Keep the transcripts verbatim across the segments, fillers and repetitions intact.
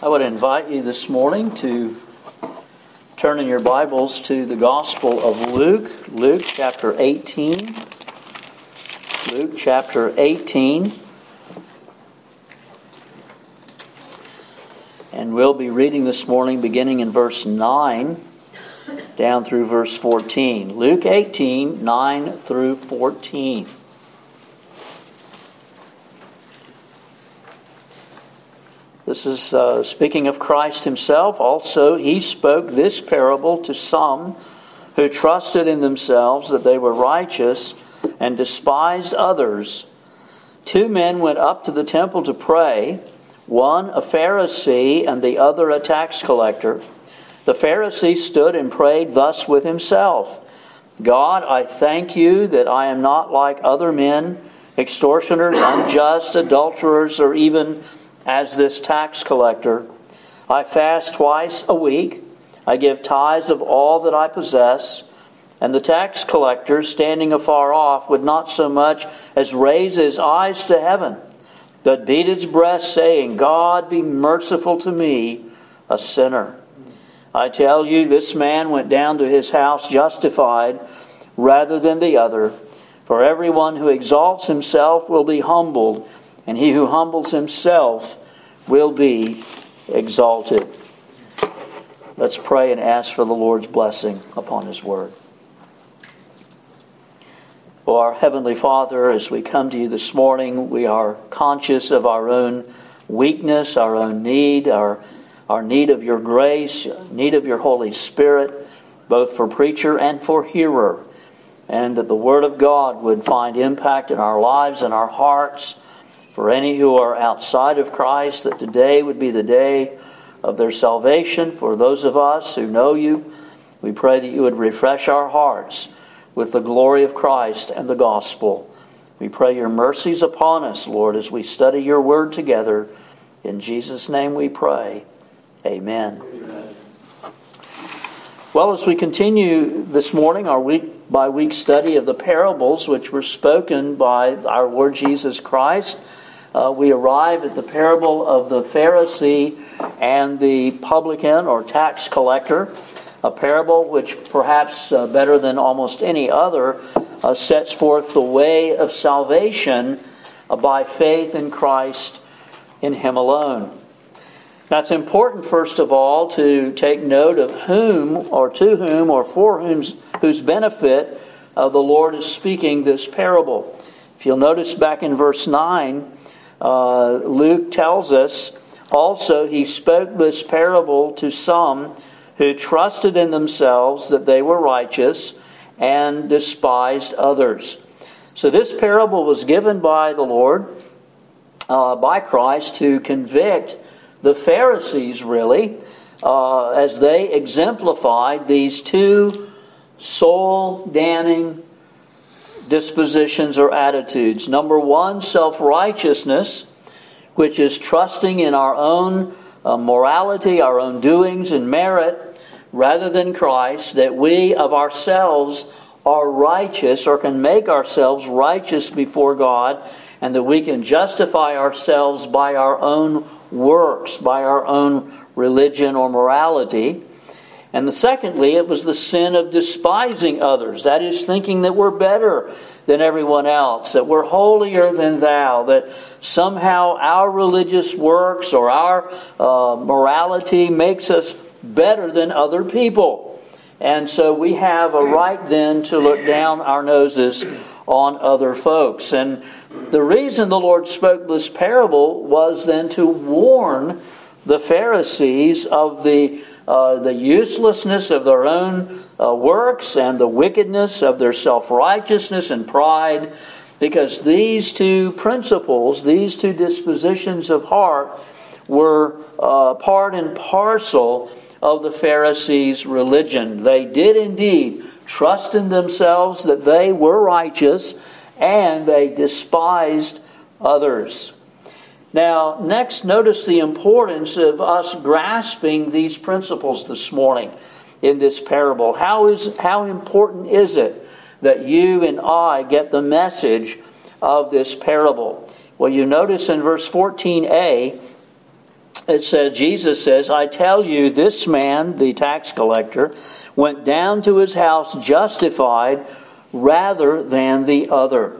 I would invite you this morning to turn in your Bibles to the Gospel of Luke, Luke chapter eighteen. Luke chapter eighteen. And we'll be reading this morning beginning in verse nine down through verse fourteen. Luke eighteen, nine through fourteen. This is uh, speaking of Christ himself. Also, he spoke this parable to some who trusted in themselves that they were righteous and despised others. Two men went up to the temple to pray, one a Pharisee and the other a tax collector. The Pharisee stood and prayed thus with himself: God, I thank you that I am not like other men, extortioners, unjust, adulterers, or even as this tax collector. I fast twice a week. I give tithes of all that I possess. And the tax collector, standing afar off, would not so much as raise his eyes to heaven, but beat his breast, saying, God, be merciful to me, a sinner. I tell you, this man went down to his house justified rather than the other. For everyone who exalts himself will be humbled, and he who humbles himself will be exalted. Let's pray and ask for the Lord's blessing upon His Word. Oh, our Heavenly Father, as we come to you this morning, we are conscious of our own weakness, our own need, our, our need of your grace, need of your Holy Spirit, both for preacher and for hearer, and that the Word of God would find impact in our lives and our hearts. For any who are outside of Christ, that today would be the day of their salvation. For those of us who know you, we pray that you would refresh our hearts with the glory of Christ and the gospel. We pray your mercies upon us, Lord, as we study your word together. In Jesus' name we pray. Amen. Amen. Well, as we continue this morning our week-by-week study of the parables which were spoken by our Lord Jesus Christ, Uh, we arrive at the parable of the Pharisee and the publican or tax collector, a parable which perhaps uh, better than almost any other uh, sets forth the way of salvation uh, by faith in Christ, in Him alone. Now it's important, first of all, to take note of whom or to whom or for whom's, whose benefit uh, the Lord is speaking this parable. If you'll notice back in verse nine, Uh, Luke tells us, also he spoke this parable to some who trusted in themselves that they were righteous and despised others. So this parable was given by the Lord, uh, by Christ, to convict the Pharisees, really, uh, as they exemplified these two soul-damning dispositions or attitudes. Number one, self-righteousness, which is trusting in our own uh, morality, our own doings and merit, rather than Christ, that we of ourselves are righteous or can make ourselves righteous before God, and that we can justify ourselves by our own works, by our own religion or morality. And the secondly, it was the sin of despising others. That is, thinking that we're better than everyone else, that we're holier than thou, that somehow our religious works or our uh, morality makes us better than other people. And so we have a right then to look down our noses on other folks. And the reason the Lord spoke this parable was then to warn the Pharisees of the Uh, the uselessness of their own uh, works and the wickedness of their self-righteousness and pride, because these two principles, these two dispositions of heart were uh, part and parcel of the Pharisees' religion. They did indeed trust in themselves that they were righteous, and they despised others. Now, next, notice the importance of us grasping these principles this morning in this parable. How is how important is it that you and I get the message of this parable? Well, you notice in verse fourteen a, it says, Jesus says, I tell you, this man, the tax collector, went down to his house justified rather than the other.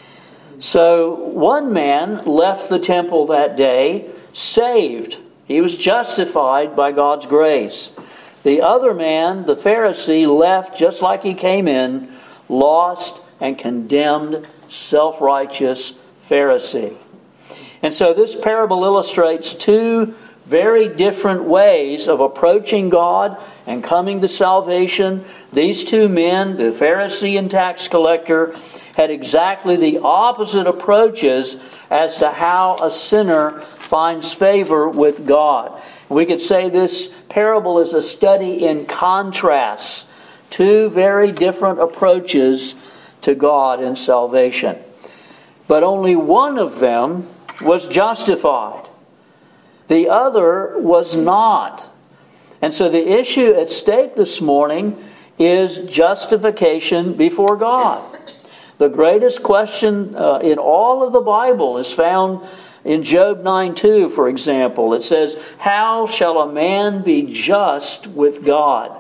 So one man left the temple that day saved. He was justified by God's grace. The other man, the Pharisee, left just like he came in, lost and condemned, self-righteous Pharisee. And so this parable illustrates two very different ways of approaching God and coming to salvation. These two men, the Pharisee and tax collector, had exactly the opposite approaches as to how a sinner finds favor with God. We could say this parable is a study in contrasts, two very different approaches to God and salvation. But only one of them was justified. The other was not. And so the issue at stake this morning is justification before God. The greatest question uh, in all of the Bible is found in Job nine two, for example. It says, how shall a man be just with God?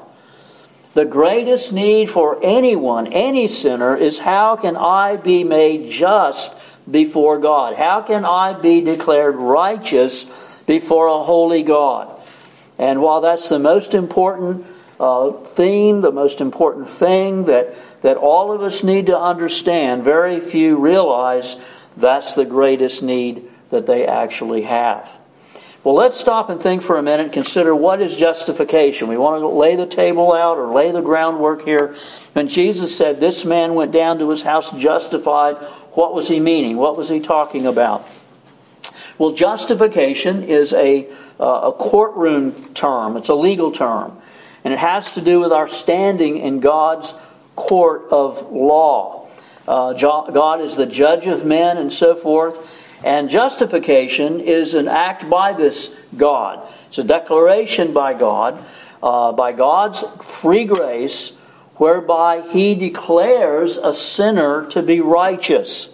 The greatest need for anyone, any sinner, is how can I be made just before God? How can I be declared righteous before a holy God? And while that's the most important uh, theme, the most important thing that, that all of us need to understand, very few realize that's the greatest need that they actually have. Well, let's stop and think for a minute and consider what is justification. We want to lay the table out or lay the groundwork here. When Jesus said this man went down to his house justified, what was he meaning? What was he talking about? Well, justification is a, uh, a courtroom term. It's a legal term. And it has to do with our standing in God's court of law. Uh, God is the judge of men and so forth. And justification is an act by this God. It's a declaration by God, uh, by God's free grace, whereby He declares a sinner to be righteous.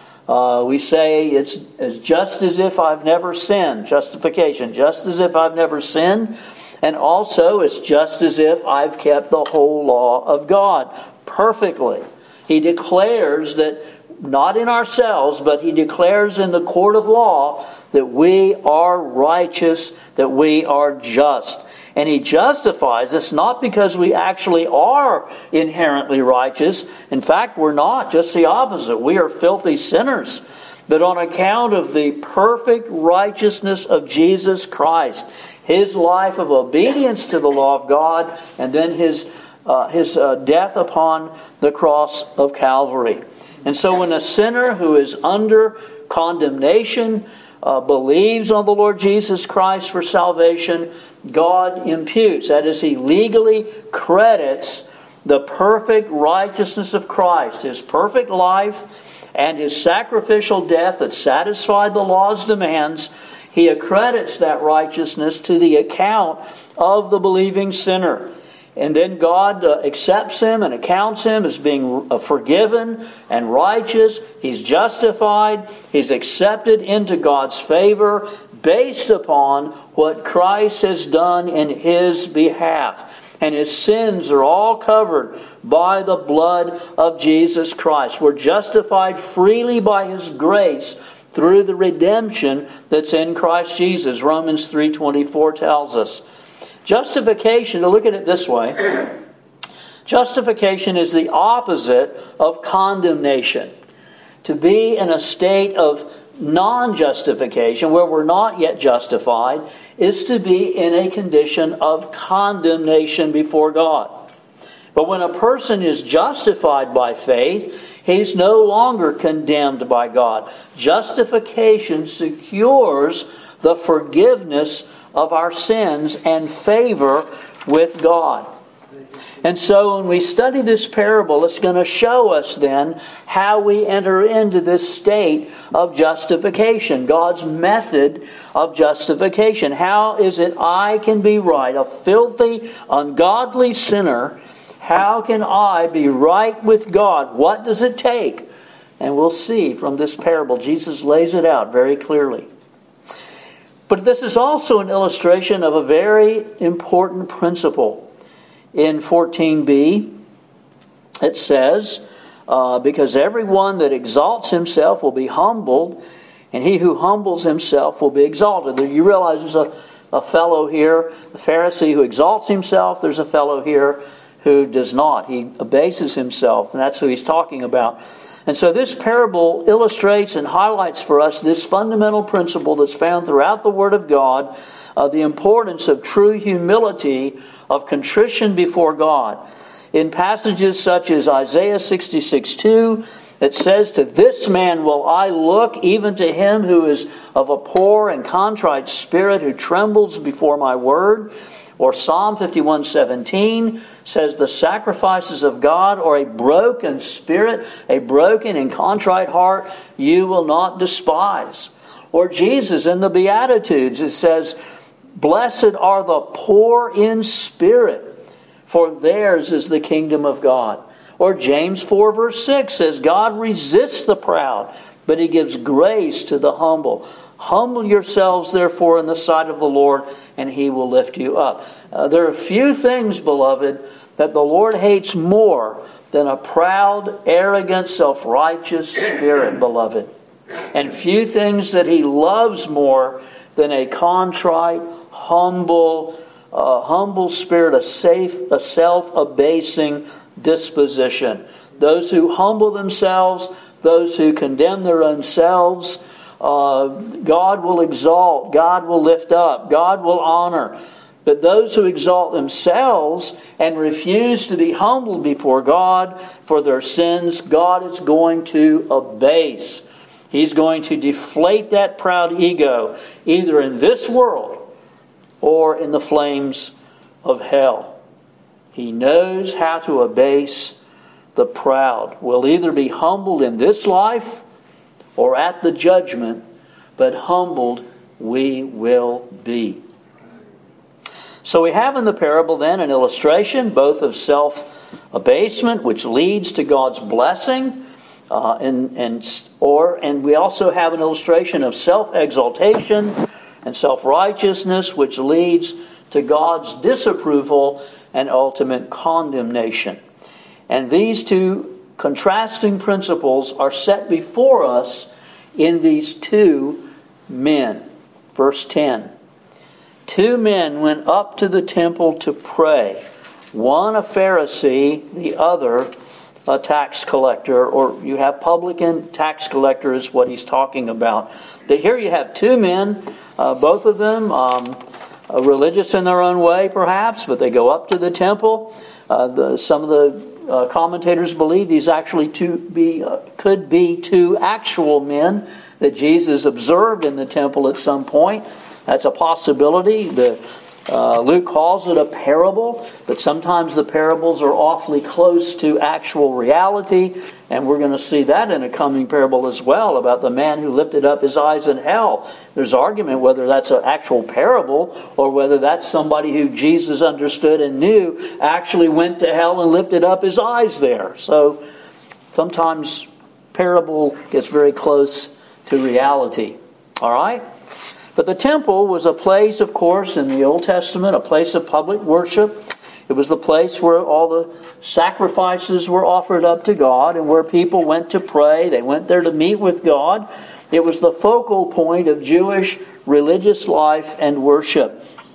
Uh, we say it's, it's just as if I've never sinned. Justification, just as if I've never sinned. And also it's just as if I've kept the whole law of God perfectly. He declares that, not in ourselves, but He declares in the court of law that we are righteous, that we are just. And He justifies us not because we actually are inherently righteous. In fact, we're not. Just the opposite. We are filthy sinners. But on account of the perfect righteousness of Jesus Christ, His life of obedience to the law of God, and then His, uh, his uh, death upon the cross of Calvary. And so when a sinner who is under condemnation uh, believes on the Lord Jesus Christ for salvation, God imputes, that is, He legally credits the perfect righteousness of Christ, His perfect life and His sacrificial death that satisfied the law's demands. He accredits that righteousness to the account of the believing sinner. And then God uh, accepts him and accounts him as being uh, forgiven and righteous. He's justified. He's accepted into God's favor based upon what Christ has done in His behalf. And his sins are all covered by the blood of Jesus Christ. We're justified freely by His grace through the redemption that's in Christ Jesus. Romans three twenty-four tells us. Justification, to look at it this way, justification is the opposite of condemnation. To be in a state of non-justification, where we're not yet justified, is to be in a condition of condemnation before God. But when a person is justified by faith, he's no longer condemned by God. Justification secures the forgiveness of our sins and favor with God. And so when we study this parable, it's going to show us then how we enter into this state of justification, God's method of justification. How is it I can be right, a filthy, ungodly sinner? How can I be right with God? What does it take? And we'll see from this parable, Jesus lays it out very clearly. But this is also an illustration of a very important principle. In fourteen b, it says, uh, because everyone that exalts himself will be humbled, and he who humbles himself will be exalted. You realize there's a, a fellow here, a Pharisee who exalts himself. There's a fellow here who does not. He abases himself, and that's who he's talking about. And so this parable illustrates and highlights for us this fundamental principle that's found throughout the Word of God, uh, the importance of true humility, of contrition before God. In passages such as Isaiah sixty-six two, it says, "To this man will I look, even to him who is of a poor and contrite spirit, who trembles before my word." Or Psalm fifty-one seventeen says, "The sacrifices of God are a broken spirit, a broken and contrite heart, you will not despise." Or Jesus in the Beatitudes, it says, "Blessed are the poor in spirit, for theirs is the kingdom of God." Or James four verse six says, "God resists the proud, but He gives grace to the humble. Humble yourselves, therefore, in the sight of the Lord, and He will lift you up." Uh, there are few things, beloved, that the Lord hates more than a proud, arrogant, self-righteous spirit, beloved. And few things that He loves more than a contrite, humble, uh, humble spirit, a safe, a self-abasing disposition. Those who humble themselves, those who condemn their own selves, Uh, God will exalt, God will lift up, God will honor. But those who exalt themselves and refuse to be humbled before God for their sins, God is going to abase. He's going to deflate that proud ego, either in this world or in the flames of hell. He knows how to abase the proud. We'll either be humbled in this life or at the judgment, but humbled we will be. So we have in the parable then an illustration both of self-abasement, which leads to God's blessing, uh, and and or and we also have an illustration of self-exaltation and self-righteousness, which leads to God's disapproval and ultimate condemnation. And these two contrasting principles are set before us in these two men. Verse ten. "Two men went up to the temple to pray, one a Pharisee, the other a tax collector." Or you have publican, tax collector is what he's talking about. But here you have two men, uh, both of them um, uh, religious in their own way perhaps, but they go up to the temple. Uh, the, some of the Uh, commentators believe these actually to be uh, could be two actual men that Jesus observed in the temple at some point. That's a possibility. The, uh, Luke calls it a parable, but sometimes the parables are awfully close to actual reality, and we're going to see that in a coming parable as well about the man who lifted up his eyes in hell. There's argument whether that's an actual parable or whether that's somebody who Jesus understood and knew actually went to hell and lifted up his eyes there. So sometimes parable gets very close to reality. All right? But the temple was a place, of course, in the Old Testament, a place of public worship. It was the place where all the sacrifices were offered up to God and where people went to pray. They went there to meet with God. It was the focal point of Jewish religious life and worship.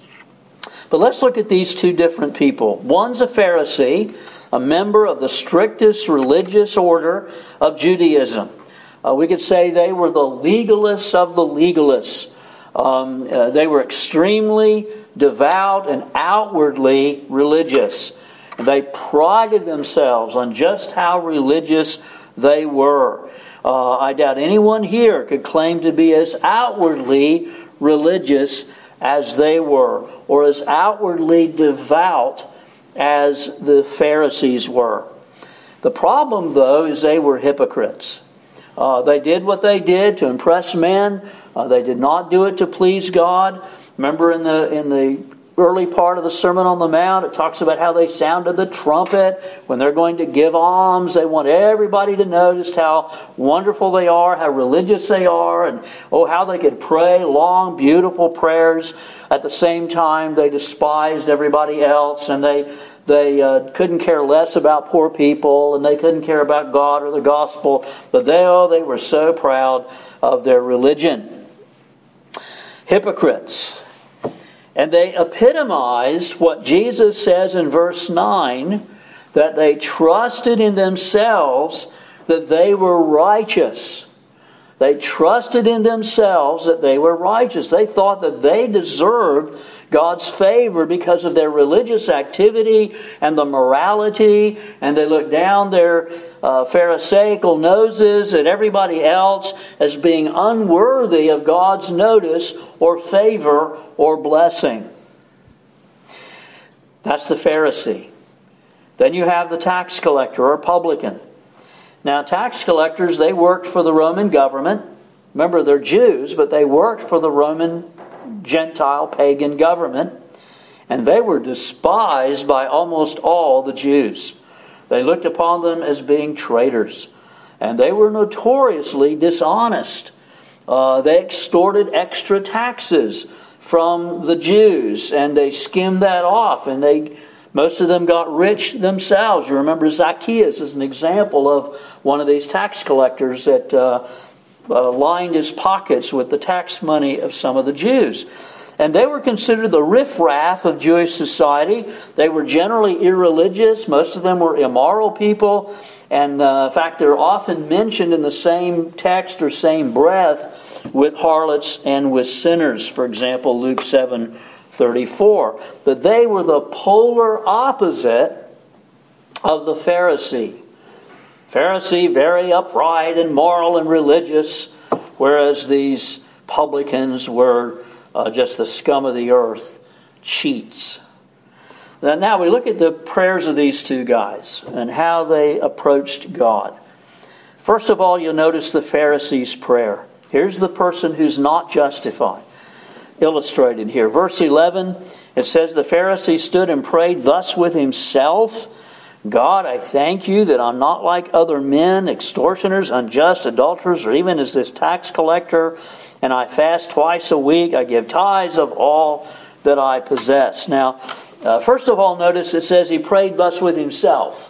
But let's look at these two different people. One's a Pharisee, a member of the strictest religious order of Judaism. Uh, we could say they were the legalists of the legalists. Um, uh, they were extremely devout and outwardly religious. And they prided themselves on just how religious they were. Uh, I doubt anyone here could claim to be as outwardly religious as they were, or as outwardly devout as the Pharisees were. The problem, though, is they were hypocrites. Uh, they did what they did to impress men. Uh, they did not do it to please God. Remember in the in the early part of the Sermon on the Mount, it talks about how they sounded the trumpet when they're going to give alms. They want everybody to know just how wonderful they are, how religious they are, and oh, how they could pray long, beautiful prayers. At the same time, they despised everybody else, and they they uh, couldn't care less about poor people, and they couldn't care about God or the gospel. But they, oh, they were so proud of their religion. Hypocrites. And they epitomized what Jesus says in verse nine, that they trusted in themselves that they were righteous. They trusted in themselves that they were righteous. They thought that they deserved God's favor because of their religious activity and the morality, and they looked down their uh, Pharisaical noses at everybody else as being unworthy of God's notice or favor or blessing. That's the Pharisee. Then you have the tax collector or publican. Now, tax collectors, they worked for the Roman government. Remember, they're Jews, but they worked for the Roman Gentile pagan government. And they were despised by almost all the Jews. They looked upon them as being traitors. And they were notoriously dishonest. Uh, they extorted extra taxes from the Jews, and they skimmed that off, and they most of them got rich themselves. You remember Zacchaeus as an example of one of these tax collectors that uh, uh, lined his pockets with the tax money of some of the Jews. And they were considered the riffraff of Jewish society. They were generally irreligious. Most of them were immoral people. And uh, in fact, they're often mentioned in the same text or same breath with harlots and with sinners. For example, Luke seven thirty-four. But they were the polar opposite of the Pharisee. Pharisee, very upright and moral and religious, whereas these publicans were uh, just the scum of the earth, cheats. Now, now we look at the prayers of these two guys and how they approached God. First of all, you'll notice the Pharisee's prayer. Here's the person who's not justified. Illustrated here. Verse eleven, it says, the Pharisee stood and prayed thus with himself, God, I thank you that I'm not like other men, extortioners, unjust, adulterers, or even as this tax collector, and I fast twice a week. I give tithes of all that I possess. Now, uh, first of all, notice it says he prayed thus with himself.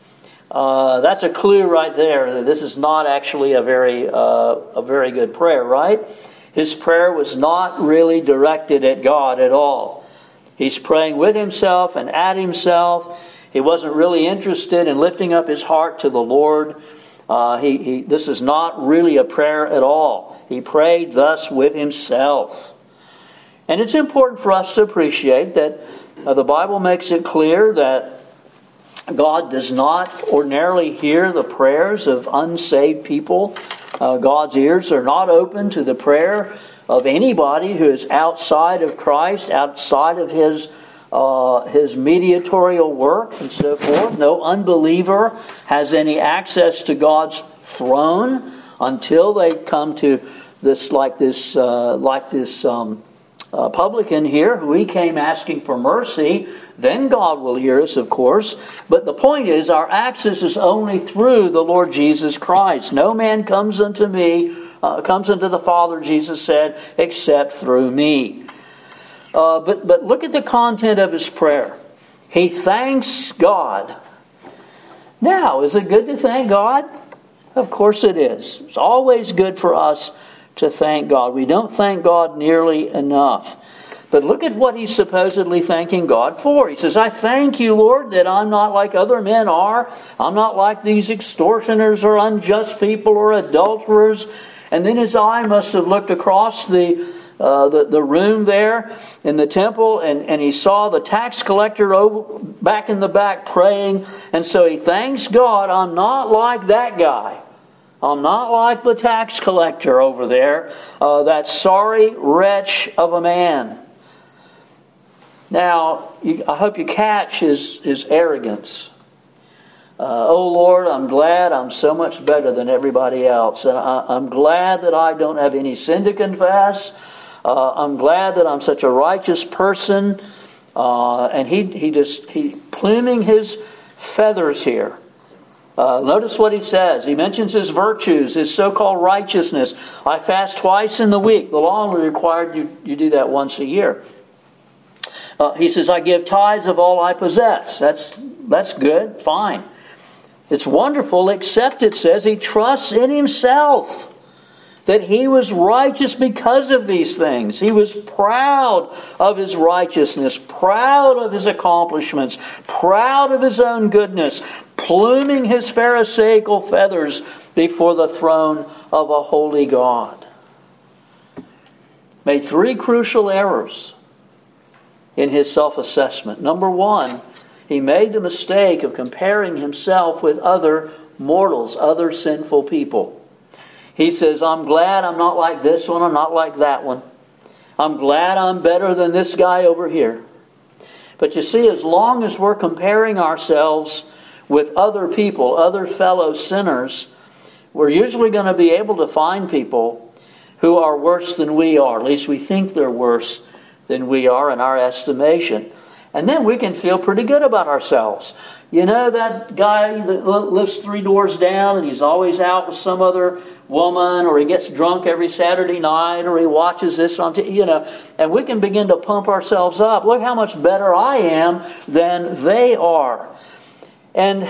Uh, that's a clue right there that this is not actually a very, uh, a very good prayer, right? His prayer was not really directed at God at all. He's praying with himself and at himself. He wasn't really interested in lifting up his heart to the Lord. Uh, he, he, this is not really a prayer at all. He prayed thus with himself. And it's important for us to appreciate that uh, the Bible makes it clear that God does not ordinarily hear the prayers of unsaved people. Uh, God's ears are not open to the prayer of anybody who is outside of Christ, outside of His uh, His mediatorial work and so forth. No unbeliever has any access to God's throne until they come to this, like this, uh, like this um, uh, publican here, who he came asking for mercy. Then God will hear us, of course. But the point is, our access is only through the Lord Jesus Christ. No man comes unto me, uh, comes unto the Father, Jesus said, except through me. Uh, but, but look at the content of his prayer. He thanks God. Now, is it good to thank God? Of course it is. It's always good for us to thank God. We don't thank God nearly enough. But look at what he's supposedly thanking God for. He says, I thank you, Lord, that I'm not like other men are. I'm not like these extortioners or unjust people or adulterers. And then his eye must have looked across the uh, the, the room there in the temple, and, and he saw the tax collector over, back in the back praying. And so he thanks God, I'm not like that guy. I'm not like the tax collector over there, uh, that sorry wretch of a man. Now, you, I hope you catch his, his arrogance. Uh, oh Lord, I'm glad I'm so much better than everybody else. And I, I'm glad that I don't have any sin to confess. Uh, I'm glad that I'm such a righteous person. Uh, and he he just he pluming his feathers here. Uh, notice what he says. He mentions his virtues, his so-called righteousness. I fast twice in the week. The law only required you, you do that once a year. Uh, he says, I give tithes of all I possess. That's, that's good, fine. It's wonderful, except it says he trusts in himself, that he was righteous because of these things. He was proud of his righteousness, proud of his accomplishments, proud of his own goodness, pluming his pharisaical feathers before the throne of a holy God. Made three crucial errors in his self-assessment. Number one, he made the mistake of comparing himself with other mortals, other sinful people. He says, I'm glad I'm not like this one, I'm not like that one. I'm glad I'm better than this guy over here. But you see, as long as we're comparing ourselves with other people, other fellow sinners, we're usually going to be able to find people who are worse than we are. At least we think they're worse than we are in our estimation. And then we can feel pretty good about ourselves. You know that guy that lives three doors down and he's always out with some other woman, or he gets drunk every Saturday night, or he watches this on T V, you know, and we can begin to pump ourselves up. Look how much better I am than they are. And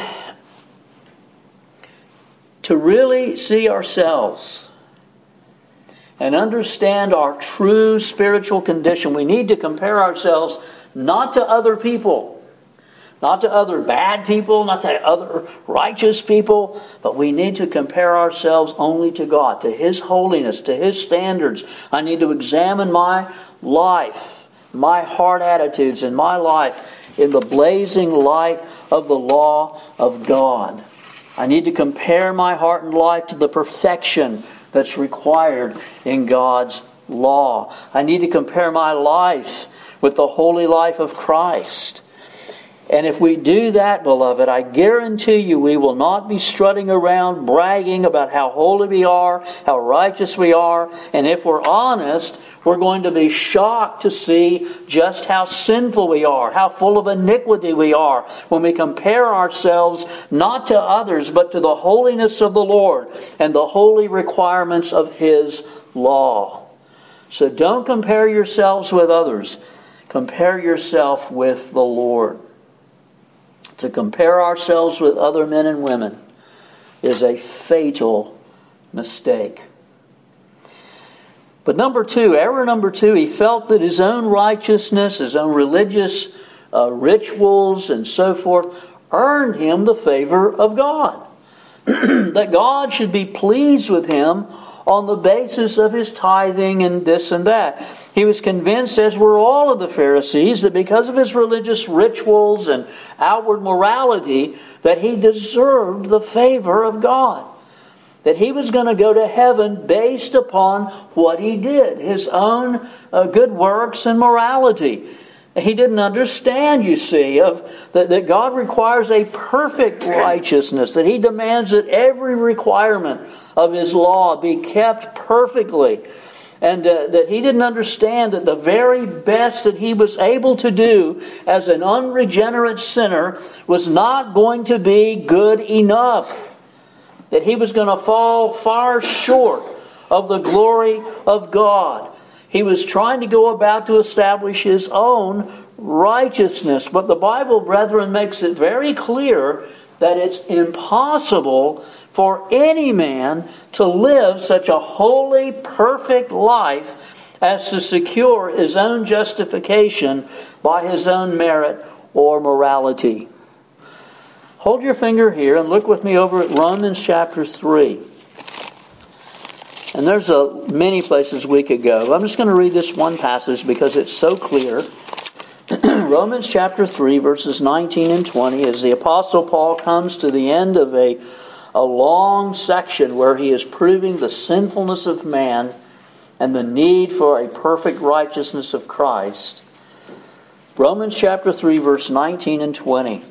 to really see ourselves and understand our true spiritual condition, we need to compare ourselves not to other people, not to other bad people, not to other righteous people, but we need to compare ourselves only to God, to His holiness, to His standards. I need to examine my life, my heart attitudes in my life in the blazing light of the law of God. I need to compare my heart and life to the perfection that's required in God's law. I need to compare my life with the holy life of Christ. And if we do that, beloved, I guarantee you we will not be strutting around bragging about how holy we are, how righteous we are. And if we're honest, we're going to be shocked to see just how sinful we are, how full of iniquity we are when we compare ourselves not to others, but to the holiness of the Lord and the holy requirements of His law. So don't compare yourselves with others. Compare yourself with the Lord. To compare ourselves with other men and women is a fatal mistake. But number two, error number two, he felt that his own righteousness, his own religious uh, rituals and so forth earned him the favor of God. That God should be pleased with him on the basis of his tithing and this and that. He was convinced, as were all of the Pharisees, that because of his religious rituals and outward morality, that he deserved the favor of God. That he was going to go to heaven based upon what he did, his own uh, good works and morality. He didn't understand, you see, of that, that God requires a perfect righteousness, that He demands that every requirement of His law be kept perfectly. And uh, that he didn't understand that the very best that he was able to do as an unregenerate sinner was not going to be good enough. That he was going to fall far short of the glory of God. He was trying to go about to establish his own righteousness. But the Bible, brethren, makes it very clear that it's impossible for any man to live such a holy, perfect life as to secure his own justification by his own merit or morality. Hold your finger here and look with me over at Romans chapter three. And there's a, many places we could go. I'm just going to read this one passage because it's so clear. Romans chapter three, verses nineteen and twenty, as the Apostle Paul comes to the end of a, a long section where he is proving the sinfulness of man and the need for a perfect righteousness of Christ. Romans chapter three, verse nineteen and twenty.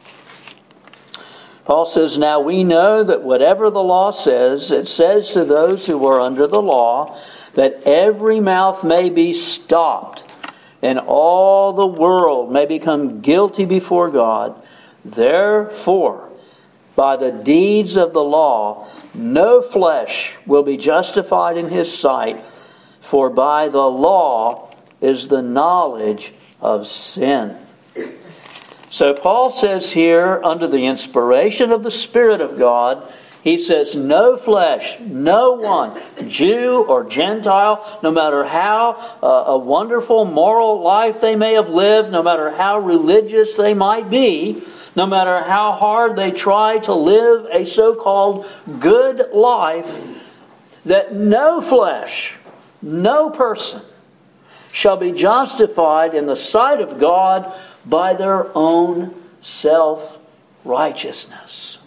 Paul says, Now we know that whatever the law says, it says to those who are under the law, that every mouth may be stopped and all the world may become guilty before God. Therefore, by the deeds of the law, no flesh will be justified in his sight, for by the law is the knowledge of sin. So Paul says here, under the inspiration of the Spirit of God, he says, no flesh, no one, Jew or Gentile, no matter how uh, a wonderful moral life they may have lived, no matter how religious they might be, no matter how hard they try to live a so-called good life, that no flesh, no person shall be justified in the sight of God by their own self-righteousness.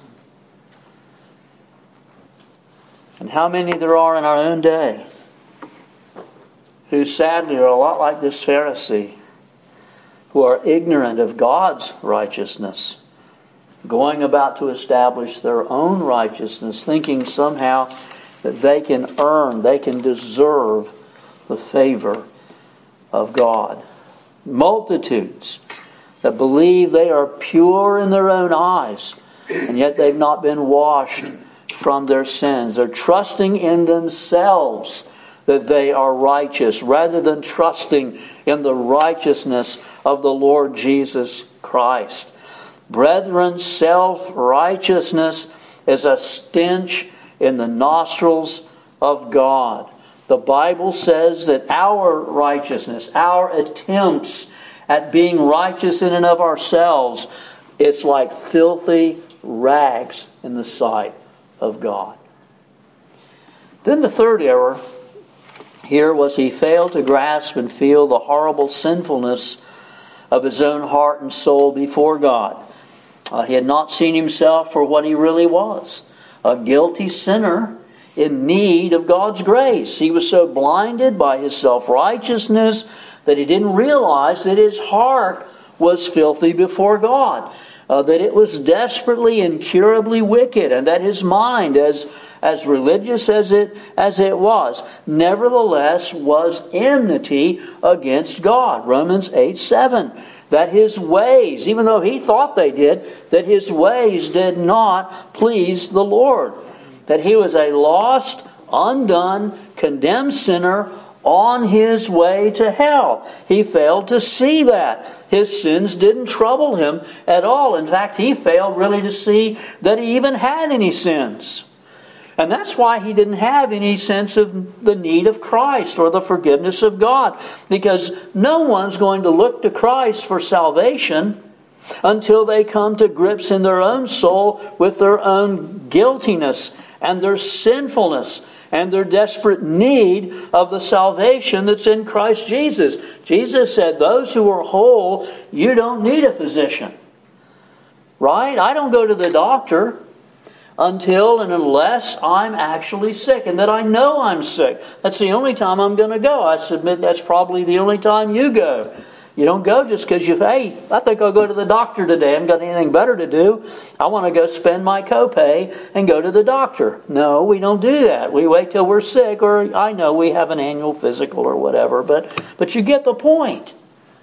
And how many there are in our own day who sadly are a lot like this Pharisee, who are ignorant of God's righteousness, going about to establish their own righteousness, thinking somehow that they can earn, they can deserve the favor of God. Multitudes that believe they are pure in their own eyes, and yet they've not been washed from their sins. They're trusting in themselves that they are righteous, rather than trusting in the righteousness of the Lord Jesus Christ. Brethren, self-righteousness is a stench in the nostrils of God. The Bible says that our righteousness, our attempts at being righteous in and of ourselves, it's like filthy rags in the sight of God. Then the third error here was he failed to grasp and feel the horrible sinfulness of his own heart and soul before God. Uh, he had not seen himself for what he really was, a guilty sinner in need of God's grace. He was so blinded by his self-righteousness that he didn't realize that his heart was filthy before God, uh, that it was desperately, incurably wicked, and that his mind, as as religious as it as it was, nevertheless was enmity against God. Romans eight seven. That his ways, even though he thought they did, that his ways did not please the Lord. That he was a lost, undone, condemned sinner on his way to hell. He failed to see that. His sins didn't trouble him at all. In fact, he failed really to see that he even had any sins. And that's why he didn't have any sense of the need of Christ or the forgiveness of God. Because no one's going to look to Christ for salvation until they come to grips in their own soul with their own guiltiness and their sinfulness and their desperate need of the salvation that's in Christ Jesus. Jesus said, those who are whole, you don't need a physician. Right? I don't go to the doctor until and unless I'm actually sick, and that I know I'm sick. That's the only time I'm going to go. I submit that's probably the only time you go. You don't go just because you, hey, I think I'll go to the doctor today. I haven't got anything better to do. I want to go spend my copay and go to the doctor. No, we don't do that. We wait till we're sick, or I know we have an annual physical or whatever, but, but you get the point.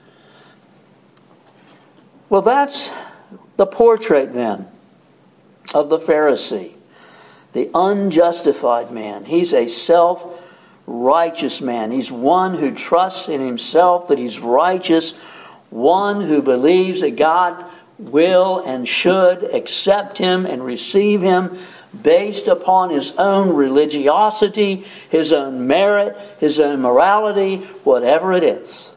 Well, that's the portrait then of the Pharisee, the unjustified man. He's a self-righteous man. He's one who trusts in himself that he's righteous, one who believes that God will and should accept him and receive him based upon his own religiosity, his own merit, his own morality, whatever it is.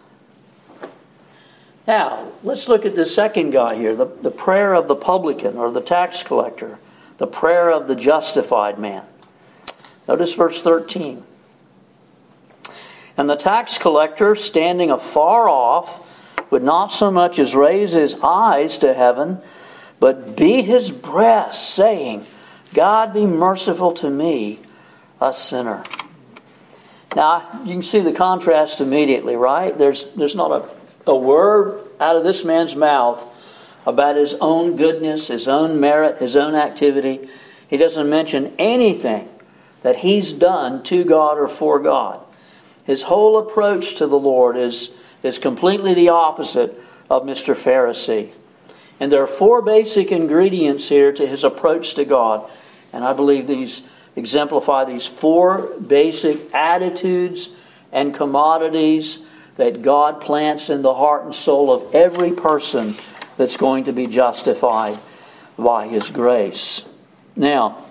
Now, let's look at the second guy here, the, the prayer of the publican or the tax collector, the prayer of the justified man. Notice verse thirteen. And the tax collector, standing afar off, would not so much as raise his eyes to heaven, but beat his breast, saying, God be merciful to me, a sinner. Now, you can see the contrast immediately, right? There's, there's not a A word out of this man's mouth about his own goodness, his own merit, his own activity. He doesn't mention anything that he's done to God or for God. His whole approach to the Lord is is completely the opposite of Mister Pharisee. And there are four basic ingredients here to his approach to God. And I believe these exemplify these four basic attitudes and commodities that God plants in the heart and soul of every person that's going to be justified by His grace. Now,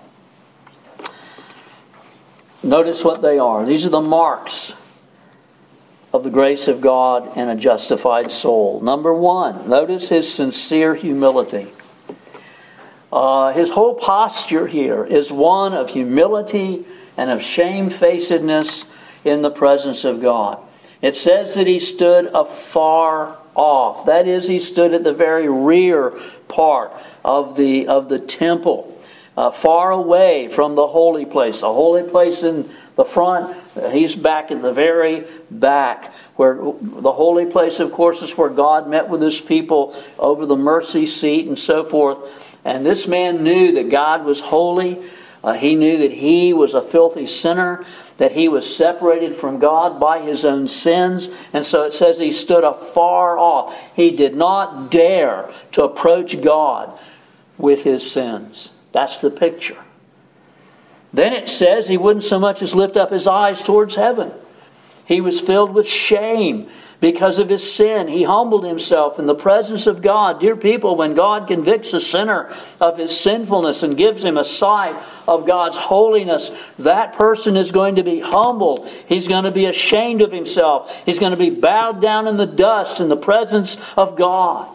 notice what they are. These are the marks of the grace of God in a justified soul. Number one, notice his sincere humility. Uh, his whole posture here is one of humility and of shamefacedness in the presence of God. It says that he stood afar off. That is, he stood at the very rear part of the of the temple, uh, far away from the holy place. The holy place in the front, he's back in the very back, where the holy place, of course, is where God met with His people over the mercy seat and so forth. And this man knew that God was holy. Uh, he knew that he was a filthy sinner, that he was separated from God by his own sins. And so it says he stood afar off. He did not dare to approach God with his sins. That's the picture. Then it says he wouldn't so much as lift up his eyes towards heaven. He was filled with shame because of his sin. He humbled himself in the presence of God. Dear people, when God convicts a sinner of his sinfulness and gives him a sight of God's holiness, that person is going to be humbled. He's going to be ashamed of himself. He's going to be bowed down in the dust in the presence of God.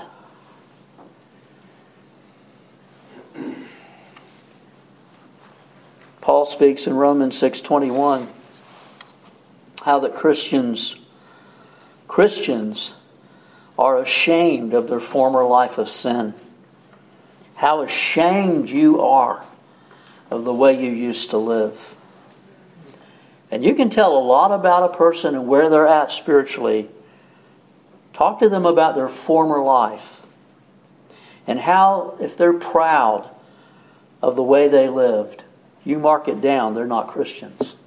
Paul speaks in Romans six twenty-one how that Christians Christians are ashamed of their former life of sin. How ashamed you are of the way you used to live. And you can tell a lot about a person and where they're at spiritually. Talk to them about their former life. And how, if they're proud of the way they lived, you mark it down, they're not Christians.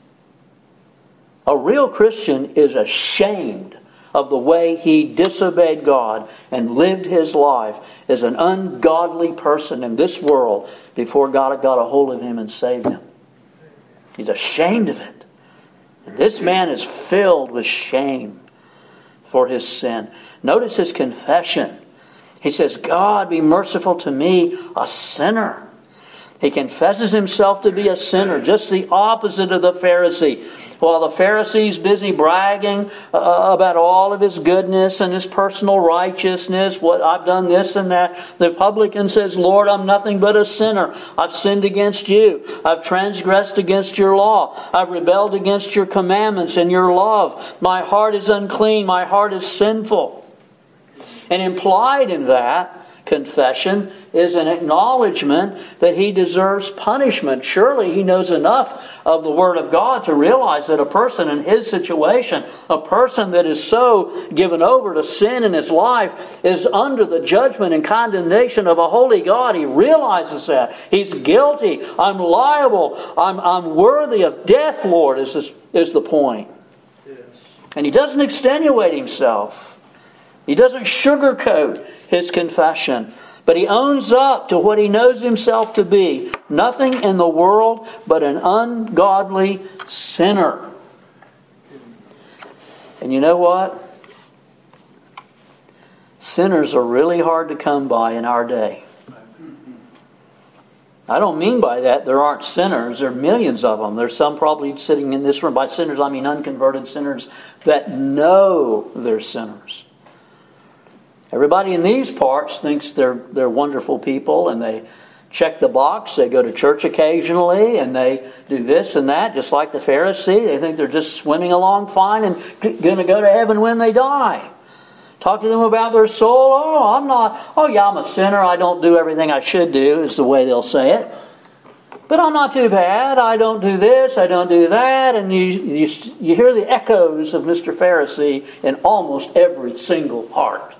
A real Christian is ashamed of the way he disobeyed God and lived his life as an ungodly person in this world before God got a hold of him and saved him. He's ashamed of it. And this man is filled with shame for his sin. Notice his confession. He says, God, be merciful to me, a sinner. He confesses himself to be a sinner, just the opposite of the Pharisee. While the Pharisee's busy bragging uh, about all of his goodness and his personal righteousness, what I've done this and that, the publican says, Lord, I'm nothing but a sinner. I've sinned against you. I've transgressed against your law. I've rebelled against your commandments and your love. My heart is unclean. My heart is sinful. And implied in that confession is an acknowledgement that he deserves punishment. Surely he knows enough of the Word of God to realize that a person in his situation, a person that is so given over to sin in his life, is under the judgment and condemnation of a holy God. He realizes that. He's guilty. I'm liable. I'm, I'm worthy of death, Lord, is, this, is the point. Yes. And he doesn't extenuate himself. He doesn't sugarcoat his confession, but he owns up to what he knows himself to be. Nothing in the world but an ungodly sinner. And you know what? Sinners are really hard to come by in our day. I don't mean by that there aren't sinners. There are millions of them. There's some probably sitting in this room. By sinners, I mean unconverted sinners that know they're sinners. Everybody in these parts thinks they're they're wonderful people, and they check the box. They go to church occasionally, and they do this and that, just like the Pharisee. They think they're just swimming along fine and going to go to heaven when they die. Talk to them about their soul. Oh, I'm not, oh yeah, I'm a sinner. I don't do everything I should do, is the way they'll say it. But I'm not too bad. I don't do this, I don't do that. And you, you, you hear the echoes of Mister Pharisee in almost every single heart.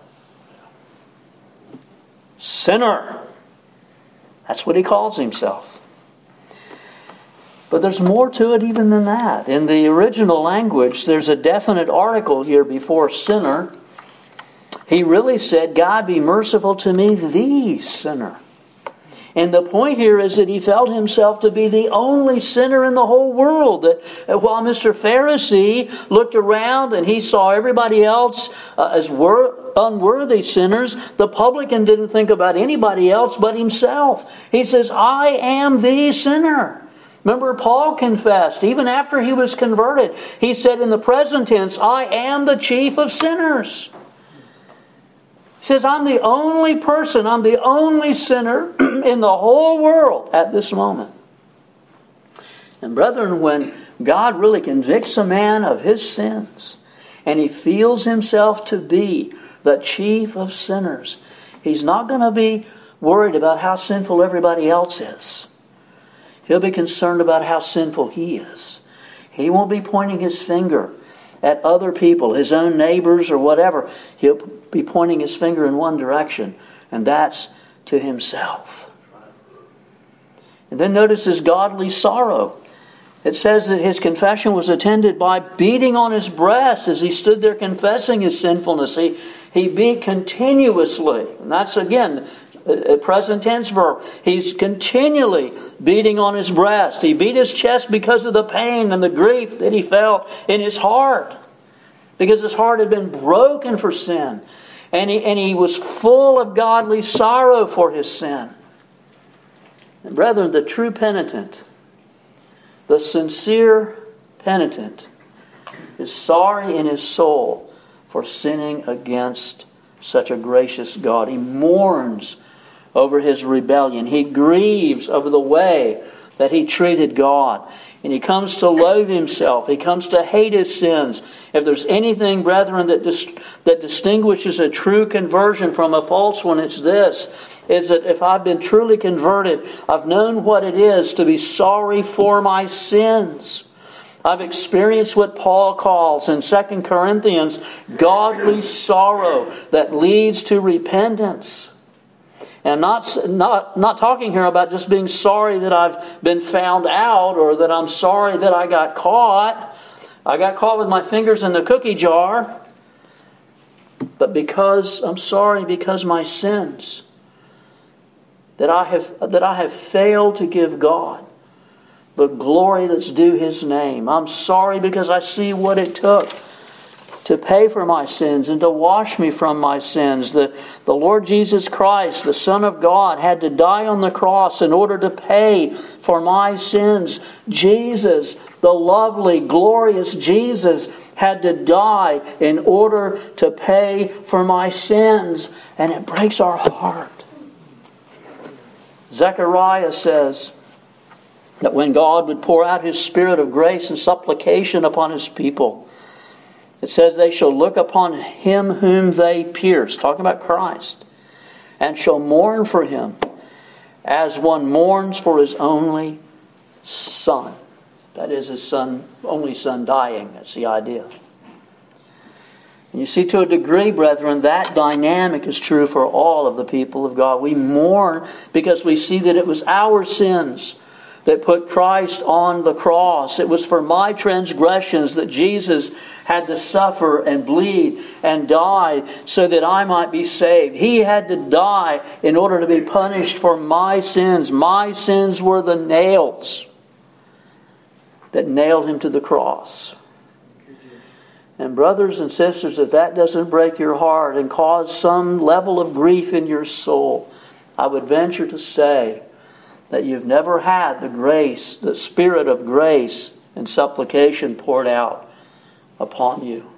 Sinner. That's what he calls himself. But there's more to it even than that. In the original language, there's a definite article here before sinner. He really said, God, be merciful to me, the sinner. And the point here is that he felt himself to be the only sinner in the whole world. That while Mister Pharisee looked around and he saw everybody else uh, as wor- unworthy sinners, the publican didn't think about anybody else but himself. He says, I am the sinner. Remember, Paul confessed, even after he was converted, he said in the present tense, I am the chief of sinners. He says, I'm the only person, I'm the only sinner in the whole world at this moment. And brethren, when God really convicts a man of his sins, and he feels himself to be the chief of sinners, he's not going to be worried about how sinful everybody else is. He'll be concerned about how sinful he is. He won't be pointing his finger at other people, his own neighbors or whatever. He'll be pointing his finger in one direction, and that's to himself. And then notice his godly sorrow. It says that his confession was attended by beating on his breast as he stood there confessing his sinfulness. He, he beat continuously. And that's, again, a present tense verb. He's continually beating on his breast. He beat his chest because of the pain and the grief that he felt in his heart. Because his heart had been broken for sin. And he, and he was full of godly sorrow for his sin. And brethren, the true penitent, the sincere penitent, is sorry in his soul for sinning against such a gracious God. He mourns over his rebellion. He grieves over the way that he treated God. And he comes to loathe himself. He comes to hate his sins. If there's anything, brethren, that dis- that distinguishes a true conversion from a false one, it's this. Is that if I've been truly converted, I've known what it is to be sorry for my sins. I've experienced what Paul calls in Second Corinthians, godly sorrow that leads to repentance. And I'm not, not, not talking here about just being sorry that I've been found out or that I'm sorry that I got caught. I got caught with my fingers in the cookie jar. But because I'm sorry because my sins that I have that I have failed to give God the glory that's due His name. I'm sorry because I see what it took to pay for my sins and to wash me from my sins. The, the Lord Jesus Christ, the Son of God, had to die on the cross in order to pay for my sins. Jesus, the lovely, glorious Jesus, had to die in order to pay for my sins. And it breaks our heart. Zechariah says that when God would pour out His Spirit of grace and supplication upon His people, it says they shall look upon Him whom they pierced, talking about Christ, and shall mourn for Him as one mourns for his only son. That is his son, only son dying. That's the idea. And you see, to a degree, brethren, that dynamic is true for all of the people of God. We mourn because we see that it was our sins that put Christ on the cross. It was for my transgressions that Jesus had to suffer and bleed and die so that I might be saved. He had to die in order to be punished for my sins. My sins were the nails that nailed Him to the cross. And brothers and sisters, if that doesn't break your heart and cause some level of grief in your soul, I would venture to say that you've never had the grace, the Spirit of grace and supplication poured out upon you.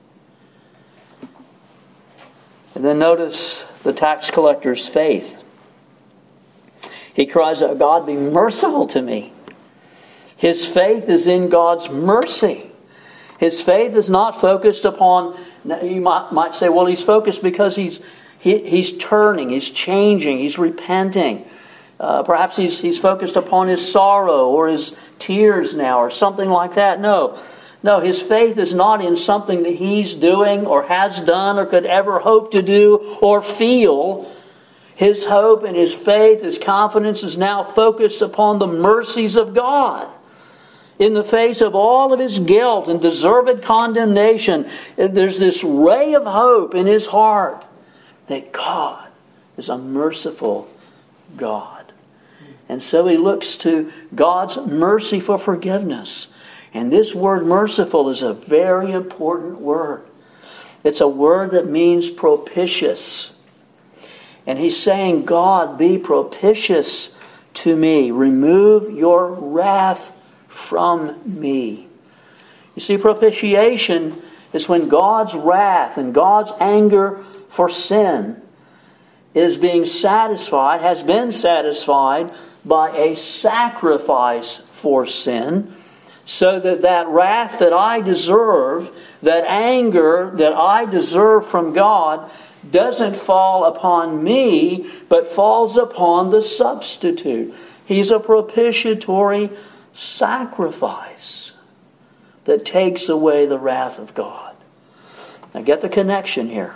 And then notice the tax collector's faith. He cries out, God, be merciful to me. His faith is in God's mercy. His faith is not focused upon, you might, might say, well, he's focused because he's he, he's turning, he's changing, he's repenting. Uh, perhaps he's he's focused upon his sorrow or his tears now or something like that. No, no, his faith is not in something that he's doing or has done or could ever hope to do or feel. His hope and his faith, his confidence is now focused upon the mercies of God. In the face of all of his guilt and deserved condemnation, there's this ray of hope in his heart that God is a merciful God. And so he looks to God's mercy for forgiveness. And this word merciful is a very important word. It's a word that means propitious. And he's saying, God, be propitious to me. Remove your wrath from me. You see, propitiation is when God's wrath and God's anger for sin is being satisfied, has been satisfied by a sacrifice for sin, so that that wrath that I deserve, that anger that I deserve from God, doesn't fall upon me, but falls upon the substitute. He's a propitiatory sacrifice that takes away the wrath of God. Now get the connection here.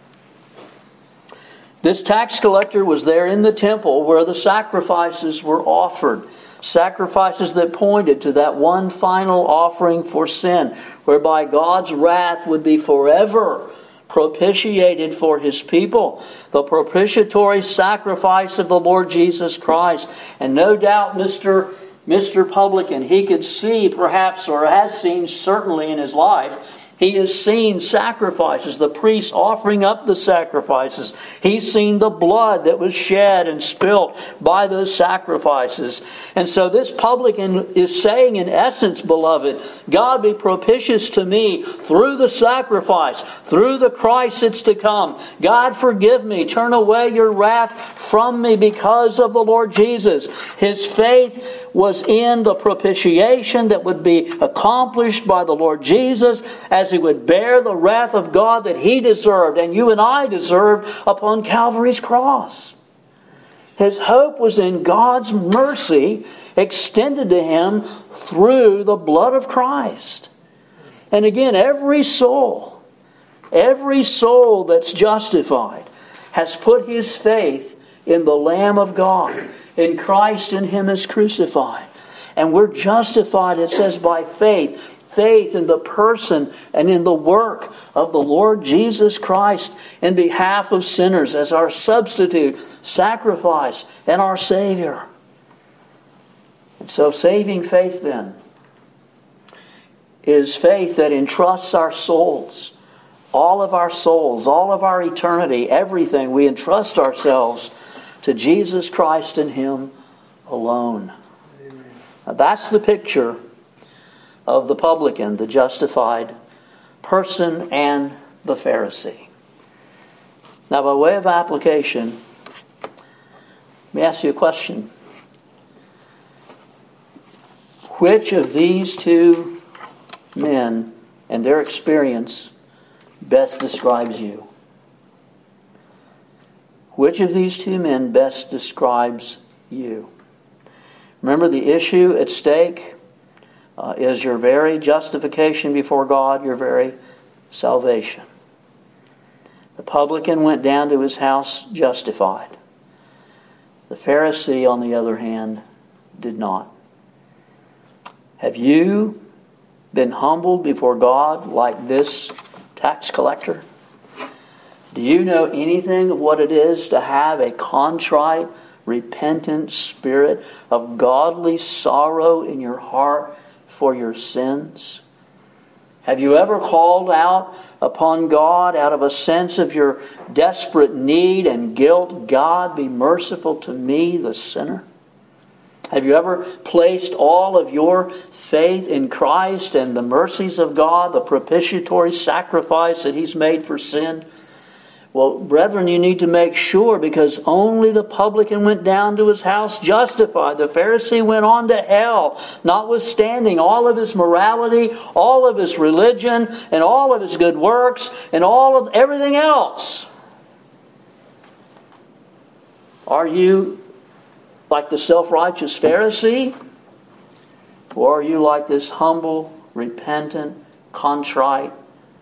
This tax collector was there in the temple where the sacrifices were offered. Sacrifices that pointed to that one final offering for sin, whereby God's wrath would be forever propitiated for his people. The propitiatory sacrifice of the Lord Jesus Christ. And no doubt Mister Mister Publican, he could see perhaps, or has seen certainly in his life, he has seen sacrifices, the priests offering up the sacrifices. He's seen the blood that was shed and spilt by those sacrifices. And so this publican is saying, in essence, beloved, God be propitious to me through the sacrifice, through the Christ that's to come. God, forgive me. Turn away your wrath from me because of the Lord Jesus. His faith was in the propitiation that would be accomplished by the Lord Jesus as he would bear the wrath of God that he deserved and you and I deserved upon Calvary's cross. His hope was in God's mercy extended to him through the blood of Christ. And again, every soul, every soul that's justified has put his faith in the Lamb of God, in Christ in him is crucified. And we're justified, it says, by faith. Faith in the person and in the work of the Lord Jesus Christ in behalf of sinners as our substitute, sacrifice, and our Savior. And so saving faith then is faith that entrusts our souls, all of our souls, all of our eternity, everything. We entrust ourselves to Jesus Christ and him alone. Amen. Now that's the picture of the publican, the justified person, and the Pharisee. Now, by way of application, let me ask you a question. Which of these two men and their experience best describes you? Which of these two men best describes you? Remember, the issue at stake uh, is your very justification before God, your very salvation. The publican went down to his house justified. The Pharisee, on the other hand, did not. Have you been humbled before God like this tax collector? Do you know anything of what it is to have a contrite, repentant spirit of godly sorrow in your heart for your sins? Have you ever called out upon God out of a sense of your desperate need and guilt, God, be merciful to me, the sinner? Have you ever placed all of your faith in Christ and the mercies of God, the propitiatory sacrifice that He's made for sin? Well, brethren, you need to make sure, because only the publican went down to his house justified. The Pharisee went on to hell, notwithstanding all of his morality, all of his religion, and all of his good works, and all of everything else. Are you like the self-righteous Pharisee? Or are you like this humble, repentant, contrite,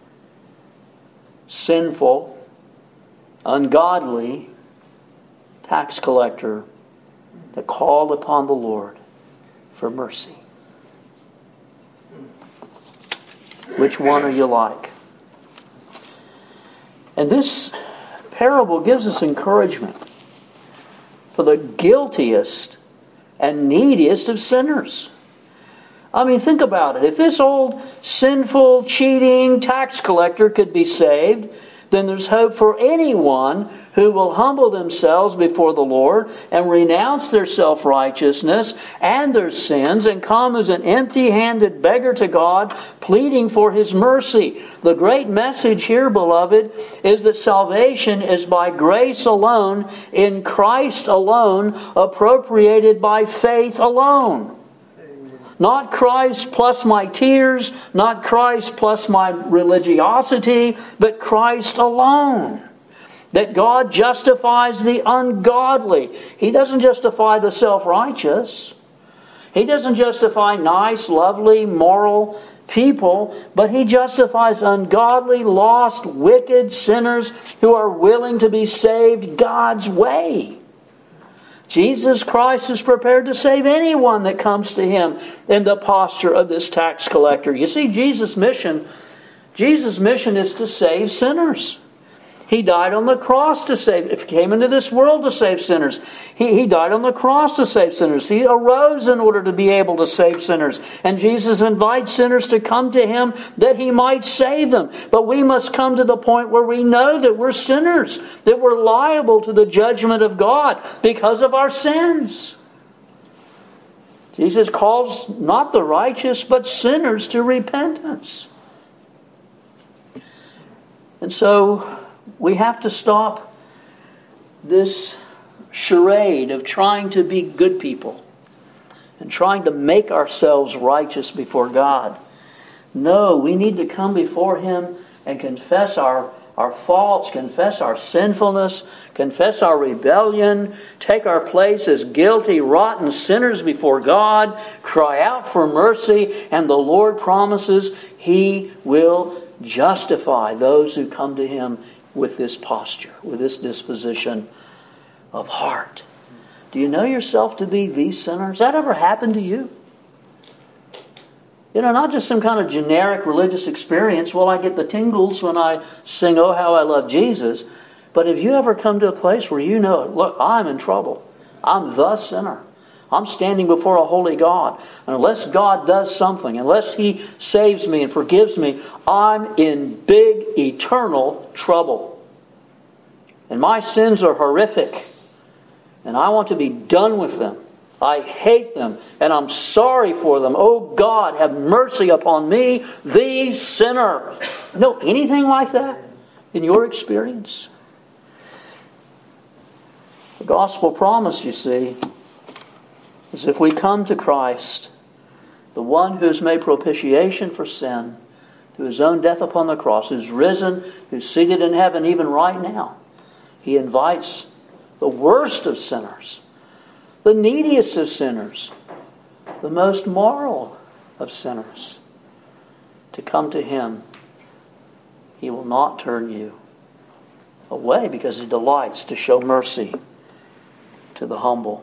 sinful, ungodly tax collector that called upon the Lord for mercy? Which one are you like? And this parable gives us encouragement for the guiltiest and neediest of sinners. I mean, think about it. If this old sinful, cheating tax collector could be saved, then there's hope for anyone who will humble themselves before the Lord and renounce their self-righteousness and their sins and come as an empty-handed beggar to God, pleading for His mercy. The great message here, beloved, is that salvation is by grace alone, in Christ alone, appropriated by faith alone. Not Christ plus my tears, not Christ plus my religiosity, but Christ alone. That God justifies the ungodly. He doesn't justify the self-righteous. He doesn't justify nice, lovely, moral people, but He justifies ungodly, lost, wicked sinners who are willing to be saved God's way. Jesus Christ is prepared to save anyone that comes to Him in the posture of this tax collector. You see, Jesus' mission, Jesus' mission is to save sinners. He died on the cross to save, He came into this world to save sinners. He, he died on the cross to save sinners. He arose in order to be able to save sinners. And Jesus invites sinners to come to Him that He might save them. But we must come to the point where we know that we're sinners, that we're liable to the judgment of God because of our sins. Jesus calls not the righteous, but sinners to repentance. And so we have to stop this charade of trying to be good people and trying to make ourselves righteous before God. No, we need to come before Him and confess our, our faults, confess our sinfulness, confess our rebellion, take our place as guilty, rotten sinners before God, cry out for mercy, and the Lord promises He will justify those who come to Him with this posture, with this disposition of heart. Do you know yourself to be the sinner? Has that ever happened to you? You know, not just some kind of generic religious experience. Well, I get the tingles when I sing, "Oh, how I love Jesus." But have you ever come to a place where you know, look, I'm in trouble. I'm the sinner. I'm standing before a holy God. And unless God does something, unless He saves me and forgives me, I'm in big, eternal trouble. And my sins are horrific. And I want to be done with them. I hate them. And I'm sorry for them. Oh God, have mercy upon me, the sinner. You know anything like that in your experience? The gospel promise, you see, is if we come to Christ, the one who has made propitiation for sin, through His own death upon the cross, who's risen, who's seated in heaven even right now, He invites the worst of sinners, the neediest of sinners, the most moral of sinners, to come to Him. He will not turn you away because He delights to show mercy to the humble.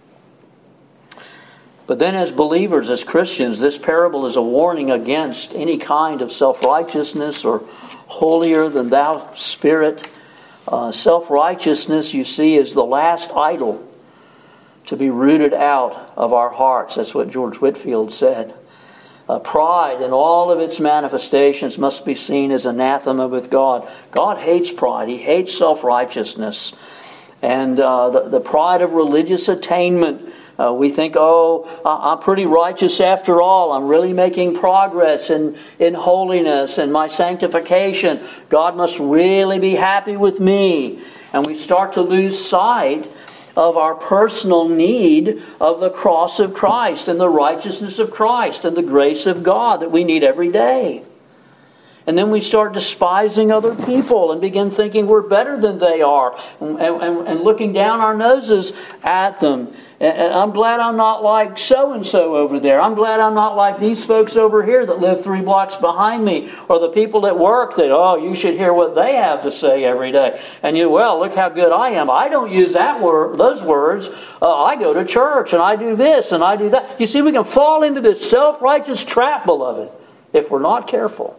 But then as believers, as Christians, this parable is a warning against any kind of self-righteousness or holier-than-thou spirit. Uh, self-righteousness, you see, is the last idol to be rooted out of our hearts. That's what George Whitefield said. Uh, pride in all of its manifestations must be seen as anathema with God. God hates pride. He hates self-righteousness. And uh, the, the pride of religious attainment. Uh, we think, oh, I'm pretty righteous after all. I'm really making progress in, in holiness and my sanctification. God must really be happy with me. And we start to lose sight of our personal need of the cross of Christ and the righteousness of Christ and the grace of God that we need every day. And then we start despising other people and begin thinking we're better than they are and, and, and looking down our noses at them. And I'm glad I'm not like so-and-so over there. I'm glad I'm not like these folks over here that live three blocks behind me. Or the people at work that, oh, you should hear what they have to say every day. And you, well, look how good I am. I don't use that word, those words. Uh, I go to church and I do this and I do that. You see, we can fall into this self-righteous trap, beloved. if we're not careful.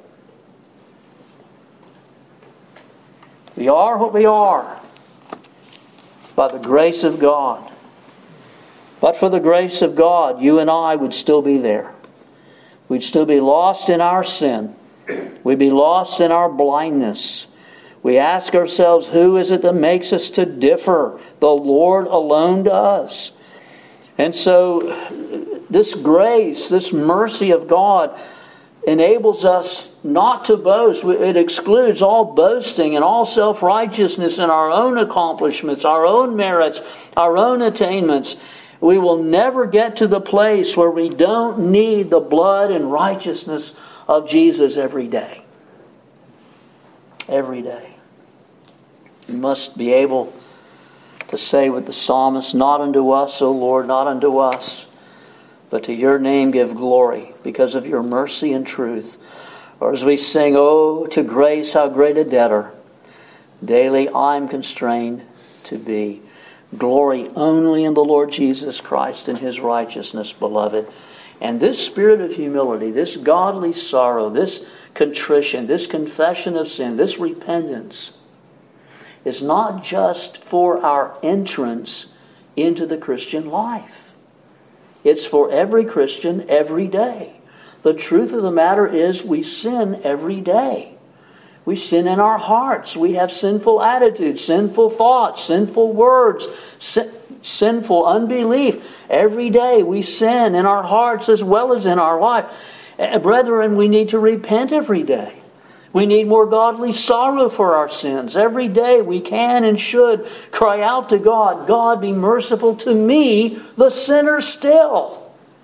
We are what we are by the grace of God. But for the grace of God, you and I would still be there. We'd still be lost in our sin. We'd be lost in our blindness. We ask ourselves, who is it that makes us to differ? The Lord alone does. And so this grace, this mercy of God enables us not to boast. It excludes all boasting and all self-righteousness in our own accomplishments, our own merits, our own attainments. We will never get to the place where we don't need the blood and righteousness of Jesus every day. Every day. We must be able to say with the psalmist, not unto us, O Lord, not unto us, but to your name give glory because of your mercy and truth. Or as we sing, oh, to grace how great a debtor daily I'm constrained to be. Glory only in the Lord Jesus Christ and His righteousness, beloved. And this spirit of humility, this godly sorrow, this contrition, this confession of sin, this repentance is not just for our entrance into the Christian life. It's for every Christian every day. The truth of the matter is we sin every day. We sin in our hearts. We have sinful attitudes, sinful thoughts, sinful words, sin, sinful unbelief. Every day we sin in our hearts as well as in our life. And brethren, we need to repent every day. We need more godly sorrow for our sins. Every day we can and should cry out to God, God, be merciful to me, the sinner still.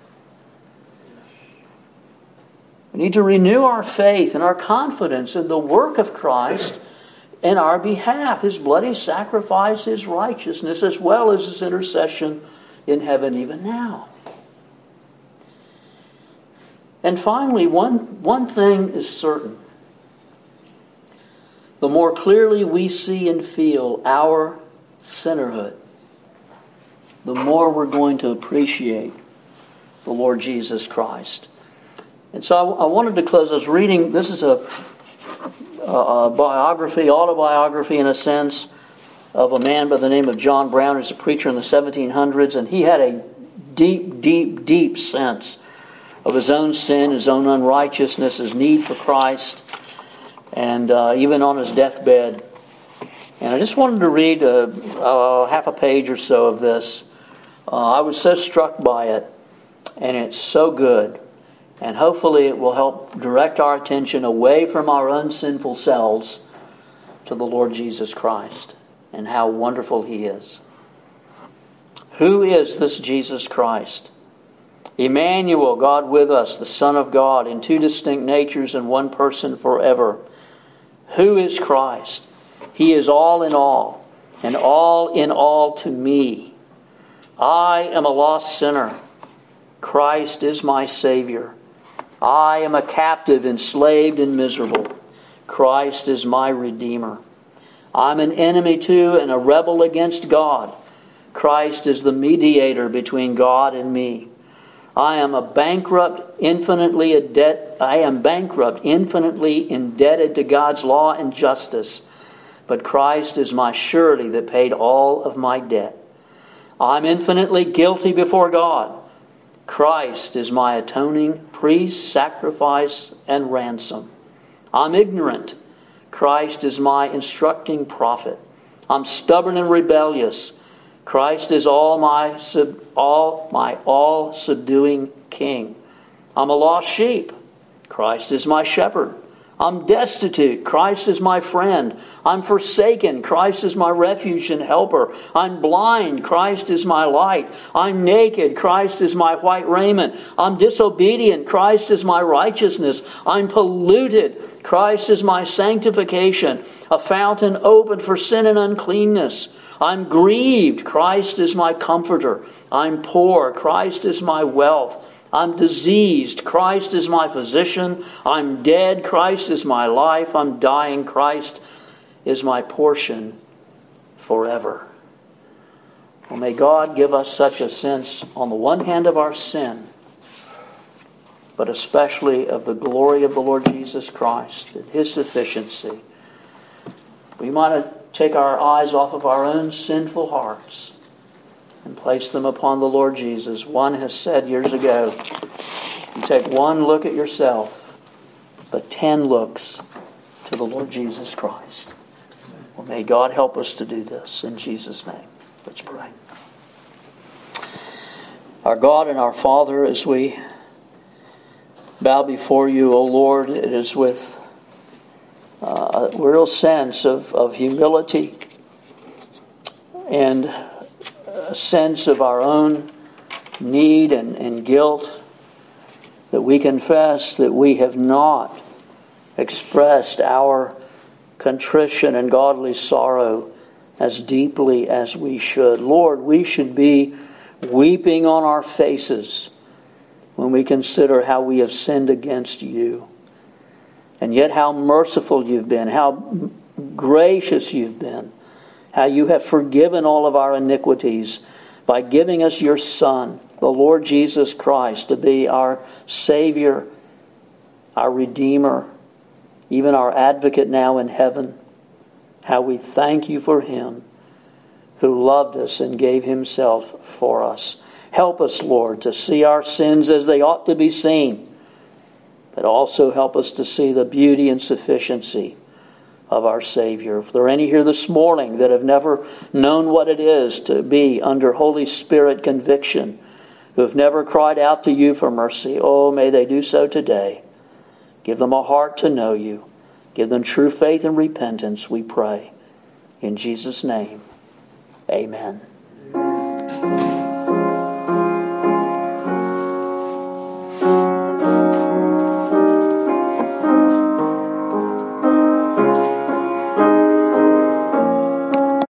We need to renew our faith and our confidence in the work of Christ in our behalf. His bloody sacrifice, His righteousness, as well as His intercession in heaven even now. And finally, one, one thing is certain. The more clearly we see and feel our sinnerhood, the more we're going to appreciate the Lord Jesus Christ. And so I, I wanted to close. I was reading, this is a, a, a biography, autobiography in a sense, of a man by the name of John Brown, who's a preacher in the seventeen hundreds, and he had a deep, deep, deep sense of his own sin, his own unrighteousness, his need for Christ, and uh, even on his deathbed. And I just wanted to read a, a half a page or so of this. Uh, I was so struck by it, and it's so good. And hopefully it will help direct our attention away from our own sinful selves to the Lord Jesus Christ and how wonderful He is. Who is this Jesus Christ? Emmanuel, God with us, the Son of God, in two distinct natures and one person forever. Who is Christ? He is all in all, and all in all to me. I am a lost sinner. Christ is my Savior. I am a captive, enslaved, and miserable. Christ is my Redeemer. I'm an enemy to and a rebel against God. Christ is the mediator between God and me. I am a bankrupt, infinitely a debt. I am bankrupt, infinitely indebted to God's law and justice. But Christ is my surety that paid all of my debt. I'm infinitely guilty before God. Christ is my atoning priest, sacrifice, and ransom. I'm ignorant. Christ is my instructing prophet. I'm stubborn and rebellious. Christ is all my sub, all my all subduing king. I'm a lost sheep. Christ is my shepherd. I'm destitute. Christ is my friend. I'm forsaken. Christ is my refuge and helper. I'm blind. Christ is my light. I'm naked. Christ is my white raiment. I'm disobedient. Christ is my righteousness. I'm polluted. Christ is my sanctification. A fountain opened for sin and uncleanness. I'm grieved. Christ is my comforter. I'm poor. Christ is my wealth. I'm diseased. Christ is my physician. I'm dead. Christ is my life. I'm dying. Christ is my portion forever. Well, may God give us such a sense, on the one hand, of our sin, but especially of the glory of the Lord Jesus Christ and His sufficiency. We might take our eyes off of our own sinful hearts and place them upon the Lord Jesus. One has said years ago, you take one look at yourself, but ten looks to the Lord Jesus Christ. Well, may God help us to do this in Jesus' name. Let's pray. Our God and our Father, as we bow before you, O Lord, it is with uh, a real sense of, of humility and a sense of our own need and, and guilt that we confess that we have not expressed our contrition and godly sorrow as deeply as we should. Lord, we should be weeping on our faces when we consider how we have sinned against you. And yet how merciful you've been, how gracious you've been, how you have forgiven all of our iniquities by giving us your Son, the Lord Jesus Christ, to be our Savior, our Redeemer, even our advocate now in heaven. How we thank you for Him who loved us and gave Himself for us. Help us, Lord, to see our sins as they ought to be seen, but also help us to see the beauty and sufficiency of our Savior. If there are any here this morning that have never known what it is to be under Holy Spirit conviction, who have never cried out to you for mercy, oh, may they do so today. Give them a heart to know you. Give them true faith and repentance, we pray. In Jesus' name, amen.